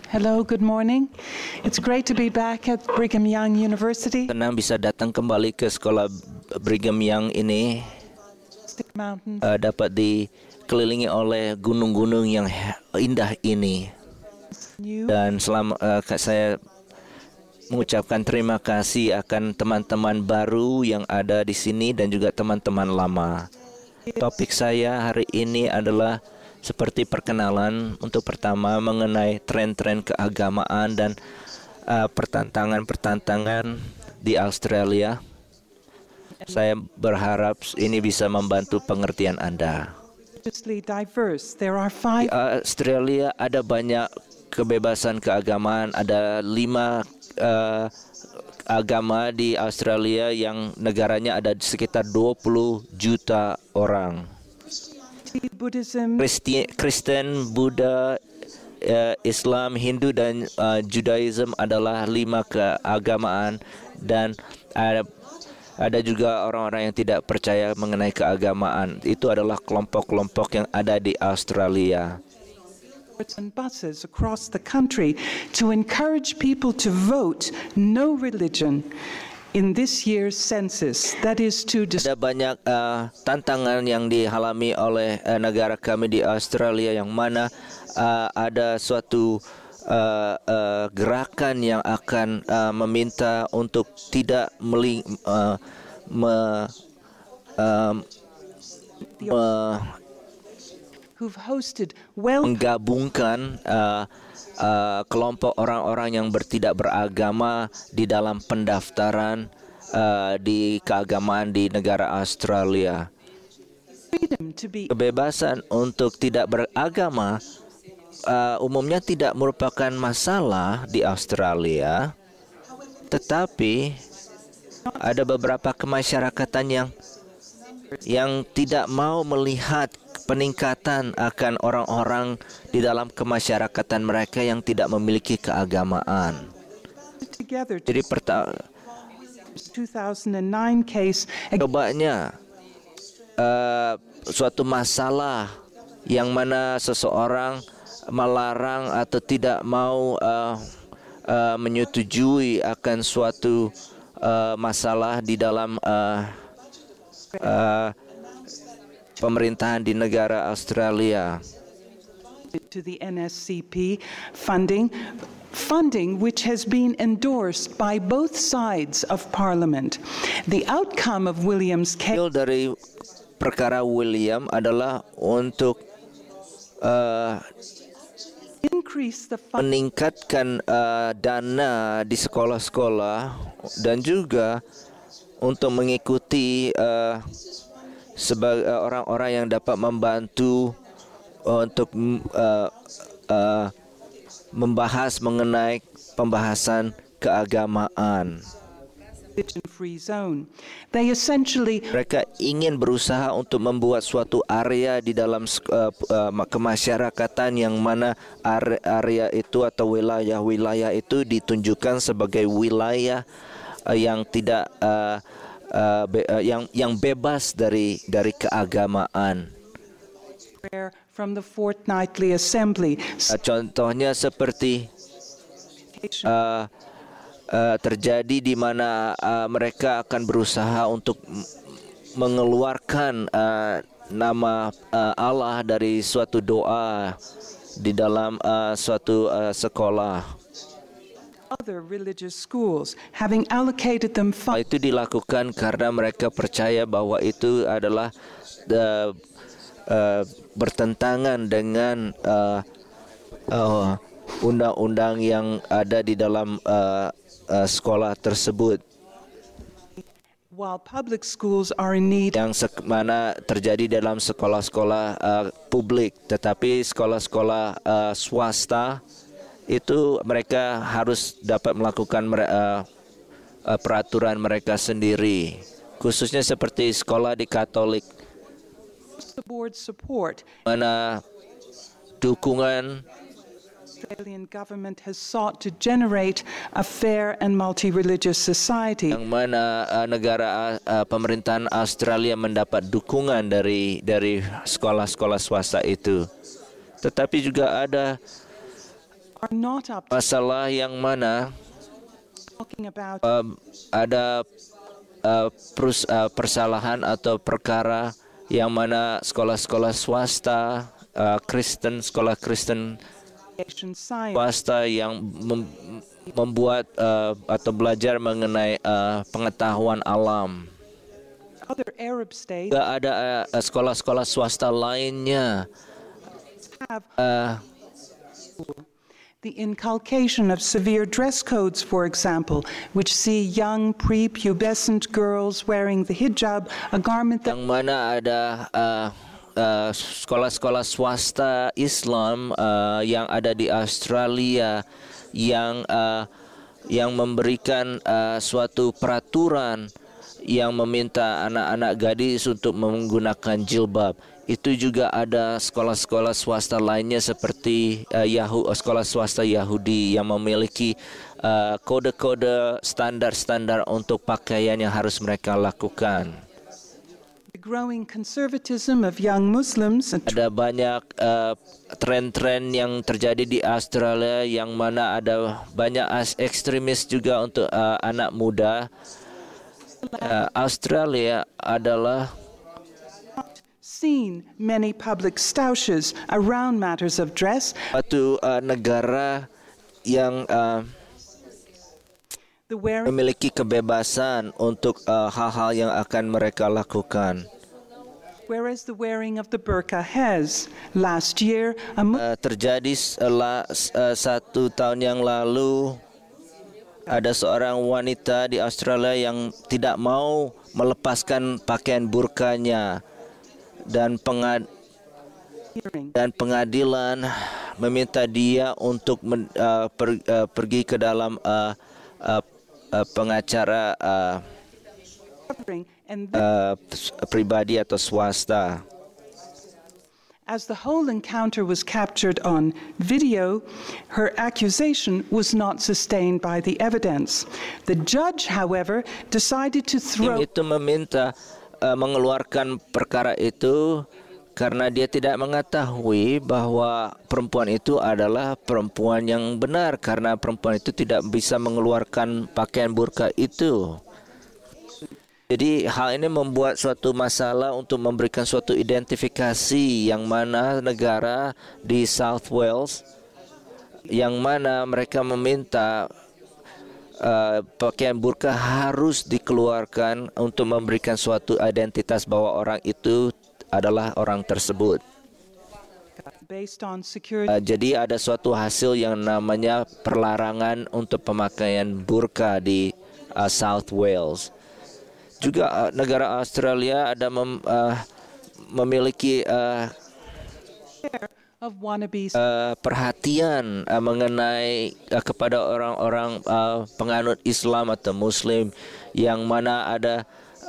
Hello, good morning. It's great to be back at Brigham Young University. Senang bisa datang kembali ke sekolah Brigham Young ini. Mountains. Dapat dikelilingi oleh gunung-gunung yang indah ini. Dan saya mengucapkan terima kasih akan teman-teman baru yang ada di sini dan juga teman-teman lama. Topik saya hari ini adalah seperti perkenalan untuk pertama mengenai tren-tren keagamaan dan pertentangan-pertentangan di Australia. Saya berharap ini bisa membantu pengertian Anda. Di Australia ada banyak kebebasan keagamaan, ada 5 agama di Australia yang negaranya ada sekitar 20 juta orang. Kristen, Buddha, Islam, Hindu dan Judaism adalah 5 keagamaan, dan ada juga orang-orang yang tidak percaya mengenai keagamaan. Itu adalah kelompok-kelompok yang ada di Australia. And buses across the country to encourage people to vote no religion in this year's census. That is to Ada banyak tantangan yang dialami oleh negara kami di Australia, yang mana ada suatu gerakan yang akan meminta untuk tidak menggabungkan kelompok orang-orang yang tidak beragama di dalam pendaftaran di keagamaan di negara Australia. Kebebasan untuk tidak beragama umumnya tidak merupakan masalah di Australia, tetapi ada beberapa kemasyarakatan yang tidak mau melihat peningkatan akan orang-orang di dalam kemasyarakatan mereka yang tidak memiliki keagamaan. Jadi cobanya suatu masalah yang mana seseorang melarang atau tidak mau menyetujui akan suatu masalah di dalam pemerintahan di negara Australia. To the NSCP funding which has been endorsed by both sides of Parliament. The outcome of William's case dari perkara William adalah untuk meningkatkan dana di sekolah-sekolah dan juga untuk mengikuti sebagai orang-orang yang dapat membantu untuk membahas mengenai pembahasan keagamaan. Mereka ingin berusaha untuk membuat suatu area di dalam kemasyarakatan yang mana area itu atau wilayah-wilayah itu ditunjukkan sebagai wilayah yang tidak yang bebas dari keagamaan. From the fortnightly assembly. Contohnya seperti terjadi di mana mereka akan berusaha untuk mengeluarkan nama Allah dari suatu doa di dalam suatu sekolah. Other religious schools having allocated them funds. Itu dilakukan karena mereka percaya bahwa itu adalah bertentangan dengan undang-undang yang ada di dalam sekolah tersebut. While public schools are in need, yang mana terjadi dalam sekolah-sekolah publik, tetapi sekolah-sekolah swasta itu mereka harus dapat melakukan peraturan mereka sendiri, khususnya seperti sekolah di Katolik, mana dukungan Australian government has sought to generate a fair and multi-religious society. Yang mana negara pemerintahan Australia mendapat dukungan dari sekolah-sekolah swasta itu. Tetapi juga ada are not up to masalah yang mana talking about ada persalahan atau perkara yang mana sekolah-sekolah swasta sekolah Kristen science. swasta yang membuat atau belajar mengenai pengetahuan alam. Other Arab states Juga ada sekolah-sekolah swasta lainnya have the inculcation of severe dress codes, for example, which see young prepubescent girls wearing the hijab, a garment that yang mana ada sekolah-sekolah swasta Islam yang ada di Australia yang memberikan suatu peraturan yang meminta anak-anak gadis untuk menggunakan jilbab. Itu juga ada sekolah-sekolah swasta lainnya seperti sekolah swasta Yahudi yang memiliki kode-kode standar-standar untuk pakaian yang harus mereka lakukan. the growing conservatism of young Muslims and Ada banyak tren-tren yang terjadi di Australia yang mana ada banyak ekstremis juga untuk anak muda. Australia adalah seen many public stoushes around matters of dress. suatu negara yang The wearing memiliki kebebasan untuk hal-hal yang akan mereka lakukan. Whereas the wearing of the burqa has. Last year, Terjadi 1 tahun yang lalu, ada seorang wanita di Australia yang tidak mau melepaskan pakaian burkanya dan pengadilan meminta dia untuk pergi ke dalam pengacara and pribadi atau swasta. as the whole encounter was captured on video, her accusation was not sustained by the evidence. The judge, however, decided to Tim throw itu meminta mengeluarkan perkara itu karena dia tidak mengetahui bahwa perempuan itu adalah perempuan yang benar, karena perempuan itu tidak bisa mengeluarkan pakaian burqa itu. Jadi hal ini membuat suatu masalah untuk memberikan suatu identifikasi yang mana negara di South Wales yang mana mereka meminta pakaian burqa harus dikeluarkan untuk memberikan suatu identitas bahwa orang itu adalah orang tersebut. based on security. Jadi ada suatu hasil yang namanya perlarangan untuk pemakaian burqa di South Wales. Juga negara Australia ada memiliki Of wannabes perhatian mengenai kepada orang-orang penganut Islam atau Muslim yang mana ada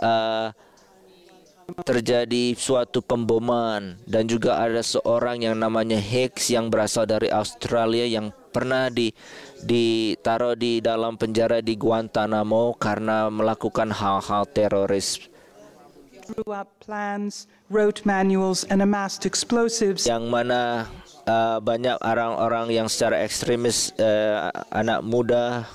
terjadi suatu pemboman, dan juga ada seorang yang namanya Hicks yang berasal dari Australia yang pernah ditaruh di dalam penjara di Guantanamo karena melakukan hal-hal teroris. drew up plans, wrote manuals, and amassed explosives. Yang mana banyak orang-orang yang secara ekstremis, anak muda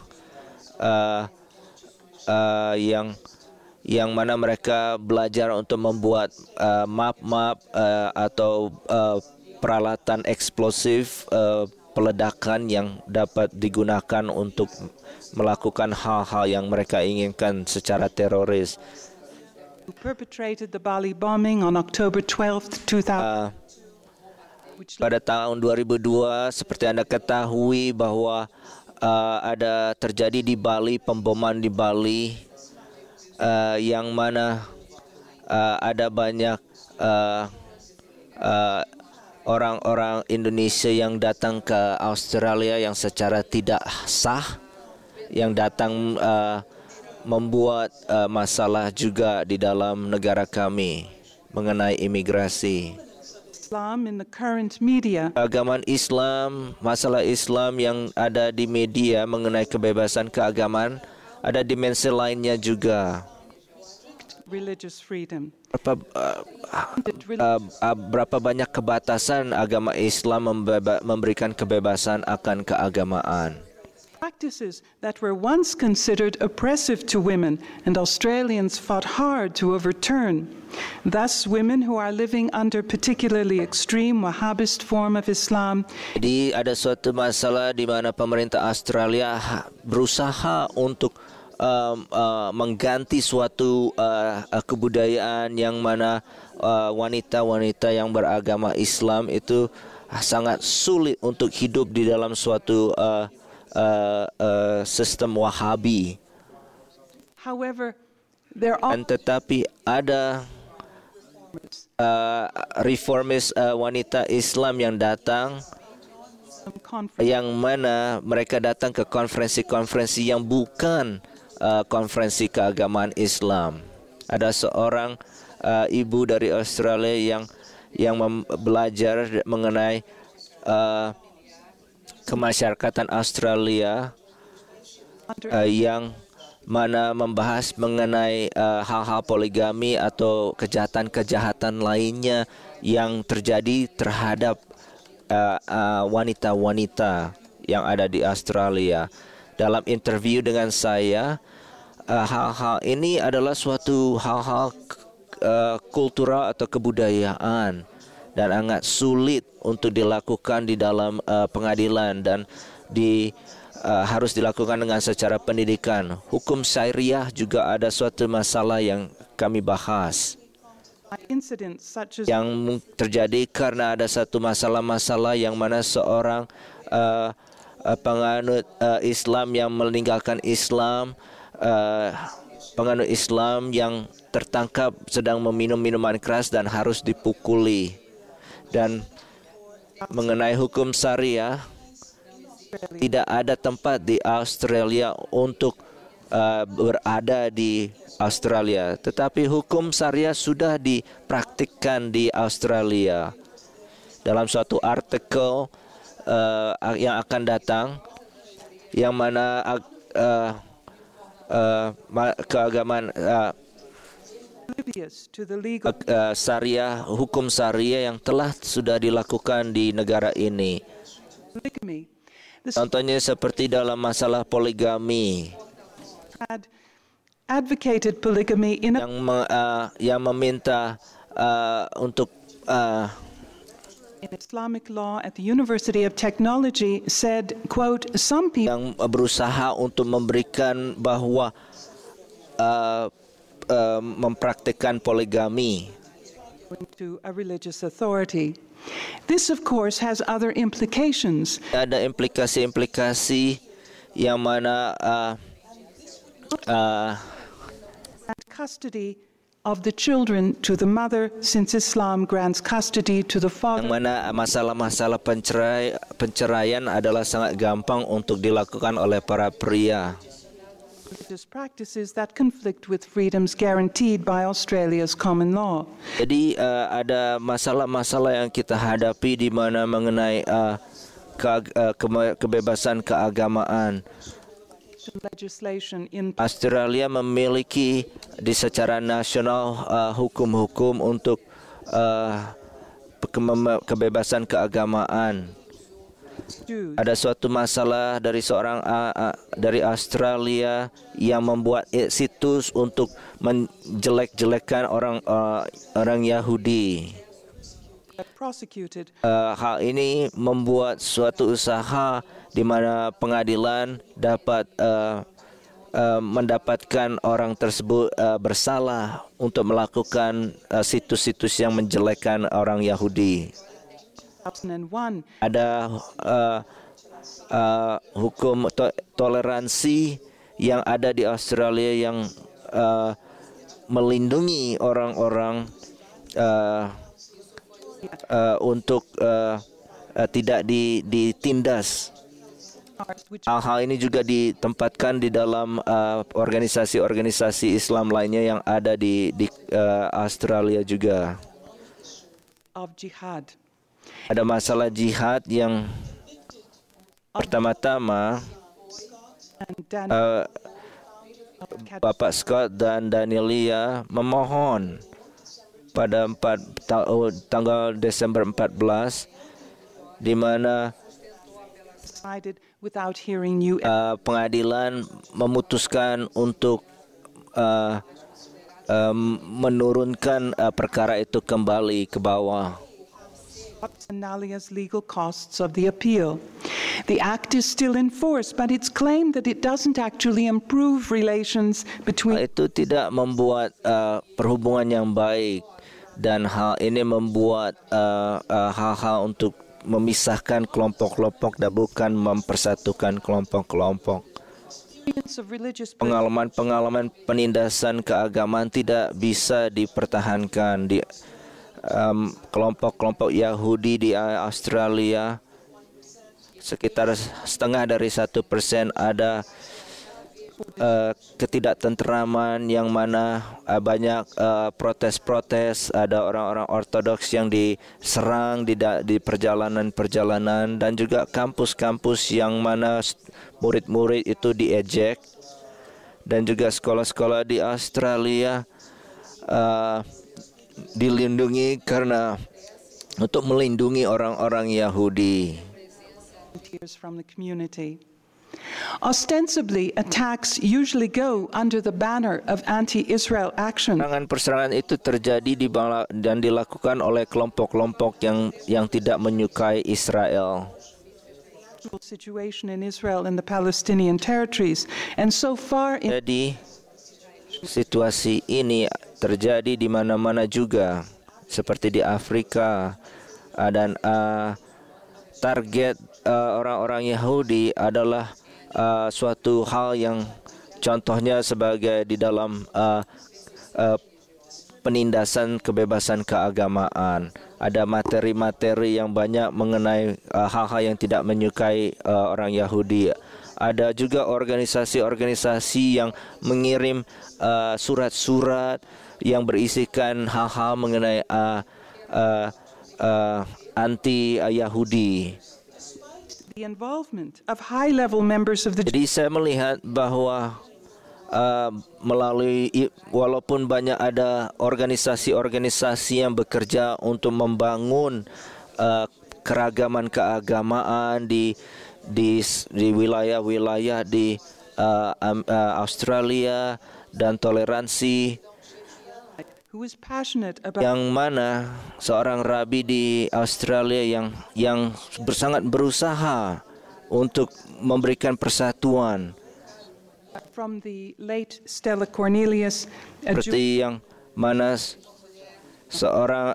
yang mana mereka belajar untuk membuat map-map atau peralatan eksplosif, peledakan yang dapat digunakan untuk melakukan hal-hal yang mereka inginkan secara teroris. Who perpetrated the Bali bombing on October 12th, 2000. Pada tahun 2002, seperti Anda ketahui bahwa ada terjadi di Bali, pemboman di Bali, yang mana ada banyak orang-orang Indonesia yang datang ke Australia yang secara tidak sah, yang datang membuat masalah juga di dalam negara kami mengenai imigrasi. Islam in the current media Keagamaan Islam, masalah Islam yang ada di media mengenai kebebasan keagamaan, ada dimensi lainnya juga. religious freedom. Berapa banyak kebatasan agama Islam memberikan kebebasan akan keagamaan. Practices that were once considered oppressive to women, and Australians fought hard to overturn. Thus, women who are living under particularly extreme Wahhabist form of Islam. Jadi ada suatu masalah di mana pemerintah Australia berusaha untuk mengganti suatu kebudayaan yang mana wanita-wanita yang beragama Islam itu sangat sulit untuk hidup di dalam suatu sistem Wahhabi. However, there are Tetapi ada reformis wanita Islam yang datang, yang mana mereka datang ke konferensi-konferensi yang bukan konferensi keagamaan Islam. Ada seorang ibu dari Australia yang belajar mengenai kemasyarakatan Australia yang mana membahas mengenai hal-hal poligami atau kejahatan-kejahatan lainnya yang terjadi terhadap wanita-wanita yang ada di Australia. Dalam interview dengan saya, hal-hal ini adalah suatu hal-hal kultural atau kebudayaan dan sangat sulit untuk dilakukan di dalam pengadilan dan harus dilakukan dengan secara pendidikan. Hukum syariah juga ada suatu masalah yang kami bahas, yang terjadi karena ada satu masalah-masalah yang mana seorang penganut Islam yang meninggalkan Islam, penganut Islam yang tertangkap sedang meminum minuman keras dan harus dipukuli. Dan mengenai hukum syariah, tidak ada tempat di Australia untuk berada di Australia, tetapi hukum syariah sudah dipraktikkan di Australia. Dalam suatu artikel yang akan datang, yang mana keagamaan syariah, hukum syariah yang telah sudah dilakukan di negara ini. Contohnya seperti dalam masalah poligami, advocated polygamy yang meminta untuk in Islamic law at the University of Technology said, quote, some people yang berusaha untuk memberikan bahwa mempraktikkan poligami to a religious authority. This, of course, has other implications. Ada implikasi-implikasi yang mana custody of the children to the mother, since Islam grants custody to the father. Yang mana masalah-masalah penceraian adalah sangat gampang untuk dilakukan oleh para pria. Religious practices that conflict with freedoms guaranteed by Australia's common law. Jadi ada masalah-masalah yang kita hadapi di mana mengenai kebebasan keagamaan. Legislation in Australia memiliki di secara nasional hukum-hukum untuk kebebasan keagamaan. Ada suatu masalah dari seorang dari Australia yang membuat situs untuk menjelek-jelekan orang Yahudi. Hal ini membuat suatu usaha di mana pengadilan dapat mendapatkan orang tersebut bersalah untuk melakukan situs-situs yang menjelekkan orang Yahudi. Ada hukum toleransi yang ada di Australia yang melindungi orang-orang untuk tidak ditindas. Hal ini juga ditempatkan di dalam organisasi-organisasi Islam lainnya yang ada di Australia juga. Of jihad. Ada masalah jihad yang pertama-tama Bapak Scott dan Danielia memohon pada tanggal Desember 14 di mana pengadilan memutuskan untuk menurunkan perkara itu kembali ke bawah. Nalia's legal costs of the appeal. The act is still in force, but it's claimed that it doesn't actually improve relations between. Itu tidak membuat perhubungan yang baik, dan hal ini membuat hal-hal untuk memisahkan kelompok-kelompok dan bukan mempersatukan kelompok-kelompok. Pengalaman penindasan keagamaan tidak bisa dipertahankan di kelompok-kelompok Yahudi di Australia. Sekitar setengah dari 1% ada ketidaktentraman yang mana banyak protes-protes, ada orang-orang ortodoks yang diserang di perjalanan-perjalanan, dan juga kampus-kampus yang mana murid-murid itu diejek, dan juga sekolah-sekolah di Australia dilindungi karena untuk melindungi orang-orang Yahudi. From the community. Ostensibly, attacks usually go under the banner of anti-Israel action. Perserangan itu terjadi dan dilakukan oleh kelompok-kelompok yang tidak menyukai Israel. Situation in Israel and the Palestinian territories, and so far. Jadi situasi ini terjadi di mana-mana juga, seperti di Afrika, dan target orang-orang Yahudi adalah suatu hal yang contohnya sebagai di dalam penindasan kebebasan keagamaan. Ada materi-materi yang banyak mengenai hal-hal yang tidak menyukai orang Yahudi. Ada juga organisasi-organisasi yang mengirim surat-surat yang berisikan hal-hal mengenai anti-Yahudi. Jadi saya melihat bahwa walaupun banyak ada organisasi-organisasi yang bekerja untuk membangun keragaman keagamaan di wilayah-wilayah di Australia dan toleransi, yang mana seorang rabi di Australia yang sangat berusaha untuk memberikan persatuan. From the late Stella Cornelius, seperti yang mana seorang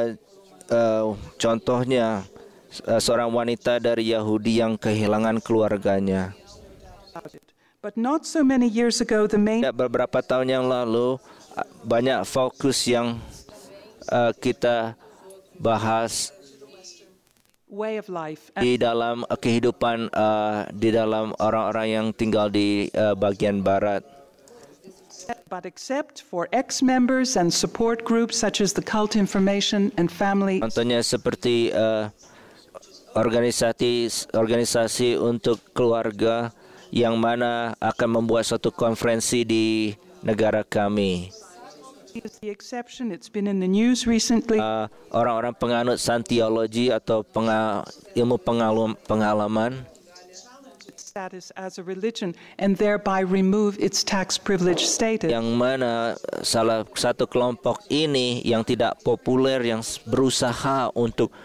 contohnya seorang wanita dari Yahudi yang kehilangan keluarganya. But not so many years ago, beberapa tahun yang lalu banyak fokus yang kita bahas way of life di dalam kehidupan di dalam orang-orang yang tinggal di bagian barat. But except for ex-members and support groups such as the Cult Information and Family. Contohnya seperti organisasi untuk keluarga yang mana akan membuat suatu konferensi di negara kami. The exception, it's been in the news recently. Orang-orang penganut Scientology atau ilmu pengalaman status as a religion and thereby remove its tax privilege status. Yang mana salah satu kelompok ini yang tidak populer yang berusaha untuk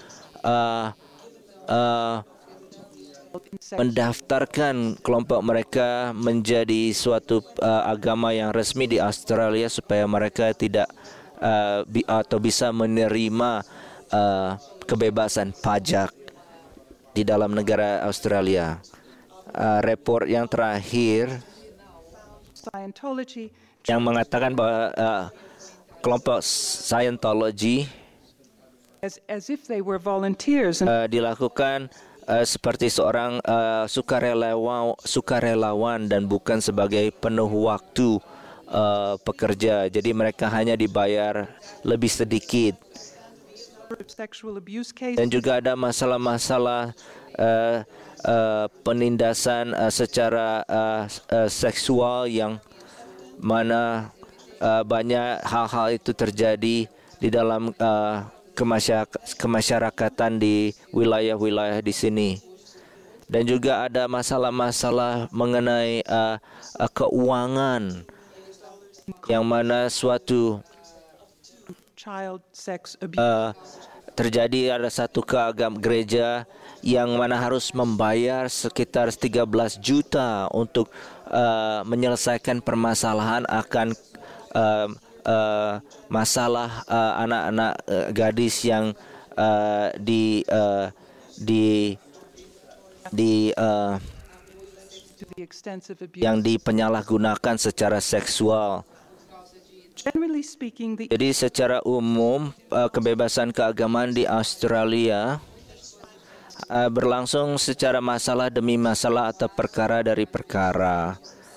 mendaftarkan kelompok mereka menjadi suatu agama yang resmi di Australia supaya mereka tidak atau bisa menerima kebebasan pajak di dalam negara Australia. Report yang terakhir yang mengatakan bahwa kelompok Scientology as if they were volunteers dilakukan seperti seorang sukarelawan dan bukan sebagai penuh waktu pekerja. Jadi mereka hanya dibayar lebih sedikit. Dan juga ada masalah-masalah penindasan secara seksual yang mana banyak hal-hal itu terjadi di dalam kemasyarakatan di wilayah-wilayah di sini. Dan juga ada masalah-masalah mengenai keuangan, yang mana suatu child sex abuse. Terjadi ada satu gereja yang mana harus membayar sekitar 13 juta untuk menyelesaikan permasalahan akan masalah anak-anak gadis yang yang dipenyalahgunakan secara seksual. Jadi secara umum kebebasan keagamaan di Australia berlangsung secara masalah demi masalah atau perkara dari perkara.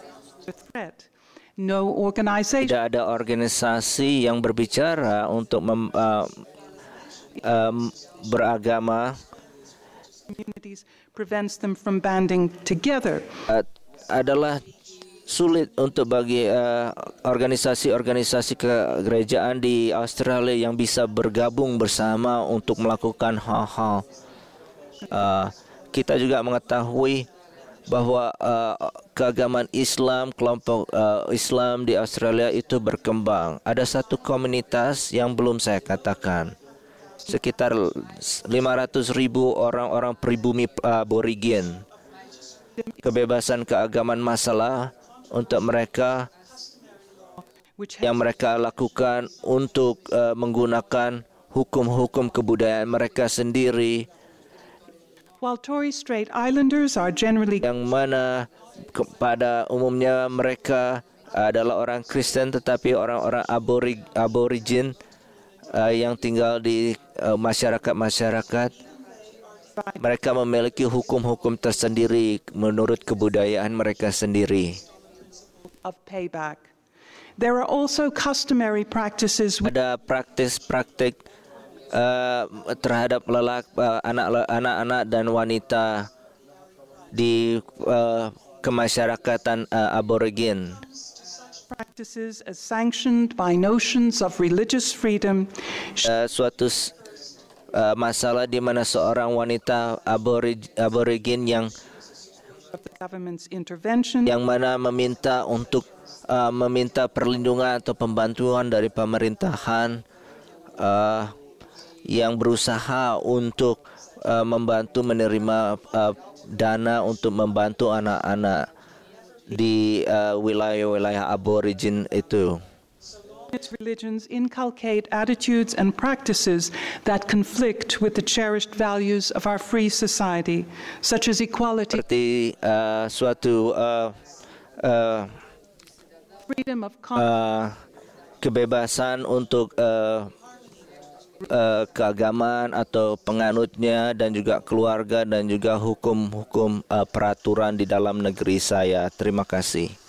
Tidak ada organisasi yang berbicara untuk beragama. Adalah sulit untuk bagi organisasi-organisasi kegerejaan di Australia yang bisa bergabung bersama untuk melakukan hal-hal. Kita juga mengetahui bahwa keagamaan Islam, kelompok Islam di Australia itu berkembang. Ada satu komunitas yang belum saya katakan. Sekitar 500,000 orang-orang pribumi Aborigin. Kebebasan keagamaan masalah untuk mereka yang mereka lakukan untuk menggunakan hukum-hukum kebudayaan mereka sendiri. While Torres Strait Islanders are generally yang mana pada umumnya mereka adalah orang Kristen, tetapi orang-orang aborigin yang tinggal di masyarakat mereka memiliki hukum-hukum tersendiri menurut kebudayaan mereka sendiri. Of payback. There are also customary practices. Ada praktik terhadap anak-anak dan wanita di kemasyarakatan aborigin. Practices as sanctioned by notions of religious freedom. Suatu masalah di mana seorang wanita aborigin yang mana meminta untuk meminta perlindungan atau pembantuan dari pemerintahan yang berusaha untuk membantu menerima dana untuk membantu anak-anak di wilayah-wilayah aborigin itu. Religions inculcate attitudes and practices that conflict with the cherished values of our free society, such as equality, seperti suatu freedom of kebebasan untuk keagamaan atau penganutnya, dan juga keluarga, dan juga hukum-hukum peraturan di dalam negeri saya. Terima kasih.